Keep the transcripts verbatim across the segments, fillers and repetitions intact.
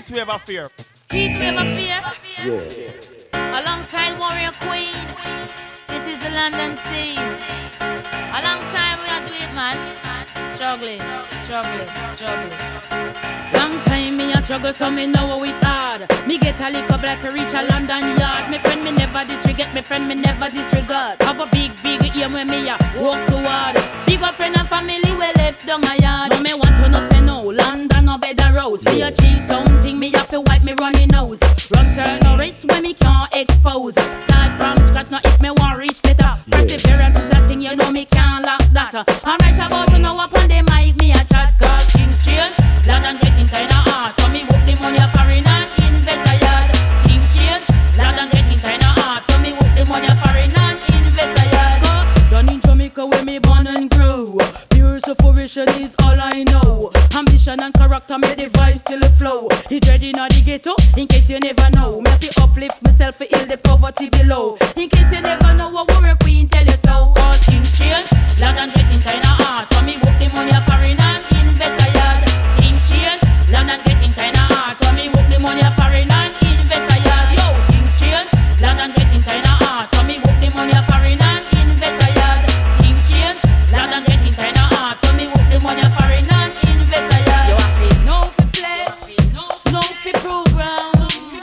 Heat wave of fear. Heat wave of fear. Yeah. Alongside Warrior Queen. This is the London Sea. A long time we are doing it, man. Struggling, struggling, struggling. Long time me a struggle, so me know how it hard. Me get a little black for reach a London yard. Me friend me never disregard, me friend me never disregard. Have a big, big aim when me a walk toward. Big up friend and family we left down a yard. No me want to know for no London no better rose. Me achieve something, me have to wipe me running nose. Run sir no race when me can't expose. Start from scratch, now if me want reach the top. Perseverance is a thing, you know me can't lock that. Alright about to know up on the mic, me a chat. Cause things change, London getting kinda hard. So me work the money a foreign and invest a yard. Things change, London getting kinda hard. So me work the money a foreign and invest a yard. Go down in Jamaica where me born and grew. Pure sufferation is all I know. Ambition and character make the vibe still flow. He dreading on the ghetto, in case you never know. Me have to uplift myself to heal the poverty below. In case you never know what Warrior Queen tell you so. Cause things change, London getting kinda hard. So me work the money a foreign and invest a yard. Things change, London getting kinda hard. So me work the money a foreign and invest a yard. Yo, things change, London getting kinda hard. So me work the money a foreign and invest a yard. Things change, London getting kinda hard. So me work the money a foreign and invest a yard. You have to know for flex, know for program,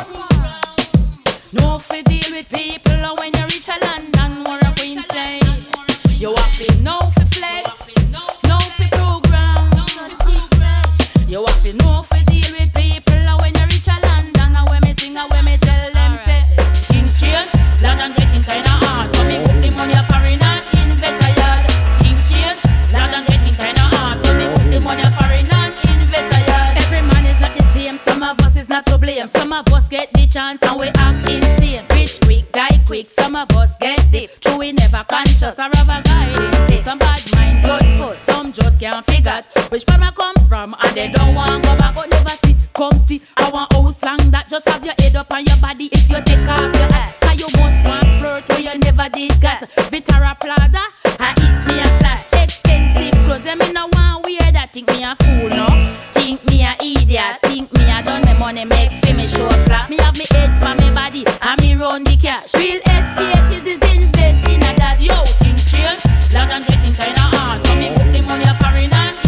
know for deal with people. And when you reach a London, Warrior Queen say, you have to know for flex, know for program. You have to know for deal with people. And when you reach a London, and when me sing and when me tell them say, things change, London getting kinda hard. So me work the money a foreign and invest a yard. Things change, London getting kinda hard. So me work the money a foreign and invest a yard. Every man is not the same, some of us is not to blame. Some of us get the chance and we act insane. Rich quick, die quick, some of us get deep. True we never conscious, or have a guidance. Some bad mind, blood foot, some just can't figure which part I come from and they don't want go back. But never see, come see, I want house long that just have your head up on your body if you take off your hat. Cause you must want flirt where you never did got. Vitara Prada, I eat me a flash. Expensive clothes, them me no want wear that. Think me a fool, no? Think me a idiot. Think me a done me money make fi me show flat. Me have me head for me body and me run the cash. Real estate is is invest in a that. Yo, things change, London getting kinda hard. So me work the money a foreign and